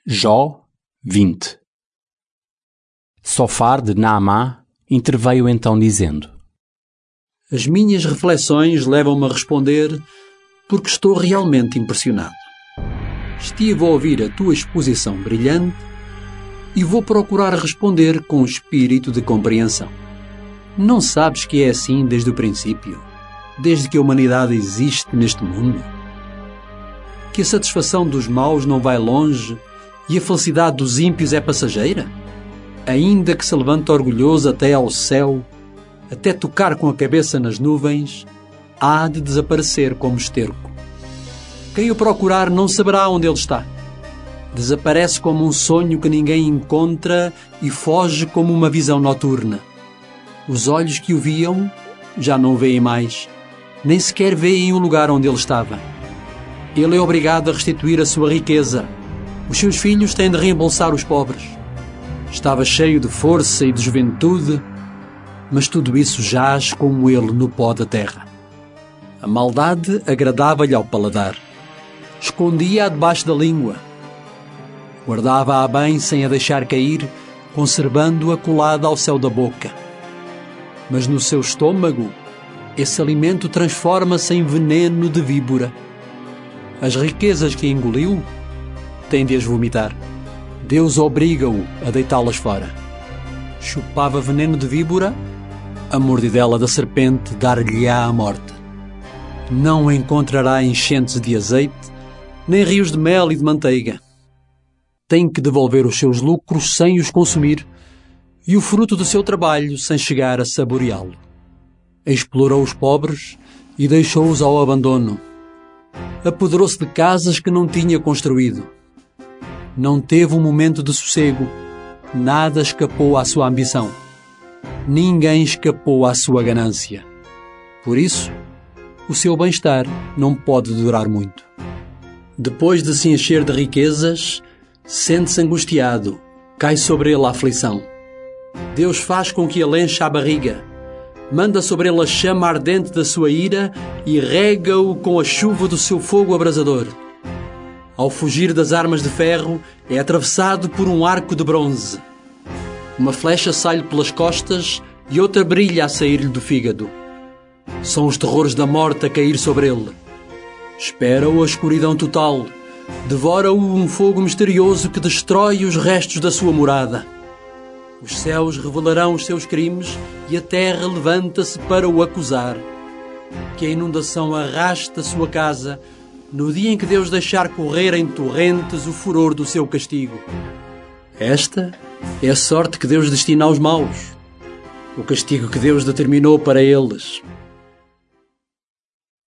Jó 20. Sofar de Naamá interveio então dizendo: As minhas reflexões levam-me a responder porque estou realmente impressionado. Estive a ouvir a tua exposição brilhante e vou procurar responder com espírito de compreensão. Não sabes que é assim desde o princípio, desde que a humanidade existe neste mundo? Que a satisfação dos maus não vai longe e a felicidade dos ímpios é passageira? Ainda que se levante orgulhoso até ao céu, até tocar com a cabeça nas nuvens, há de desaparecer como esterco. Quem o procurar não saberá onde ele está. Desaparece como um sonho que ninguém encontra e foge como uma visão noturna. Os olhos que o viam já não o veem mais, nem sequer veem o lugar onde ele estava. Ele é obrigado a restituir a sua riqueza. Os seus filhos têm de reembolsar os pobres. Estava cheio de força e de juventude, mas tudo isso jaz como ele no pó da terra. A maldade agradava-lhe ao paladar. Escondia-a debaixo da língua. Guardava-a bem sem a deixar cair, conservando-a colada ao céu da boca. Mas no seu estômago, esse alimento transforma-se em veneno de víbora. As riquezas que engoliu, tem de as vomitar. Deus obriga-o a deitá-las fora. Chupava veneno de víbora, a mordidela da serpente dar-lhe-á a morte. Não encontrará enchentes de azeite, nem rios de mel e de manteiga. Tem que devolver os seus lucros sem os consumir e o fruto do seu trabalho sem chegar a saboreá-lo. Explorou os pobres e deixou-os ao abandono. Apoderou-se de casas que não tinha construído. Não teve um momento de sossego. Nada escapou à sua ambição. Ninguém escapou à sua ganância. Por isso, o seu bem-estar não pode durar muito. Depois de se encher de riquezas, sente-se angustiado, cai sobre ele a aflição. Deus faz com que ele encha a barriga, manda sobre ele a chama ardente da sua ira e rega-o com a chuva do seu fogo abrasador. Ao fugir das armas de ferro, é atravessado por um arco de bronze. Uma flecha sai-lhe pelas costas e outra brilha a sair-lhe do fígado. São os terrores da morte a cair sobre ele. Espera-o a escuridão total. Devora-o um fogo misterioso que destrói os restos da sua morada. Os céus revelarão os seus crimes e a terra levanta-se para o acusar. Que a inundação arraste a sua casa no dia em que Deus deixar correr em torrentes o furor do seu castigo. Esta é a sorte que Deus destina aos maus, o castigo que Deus determinou para eles.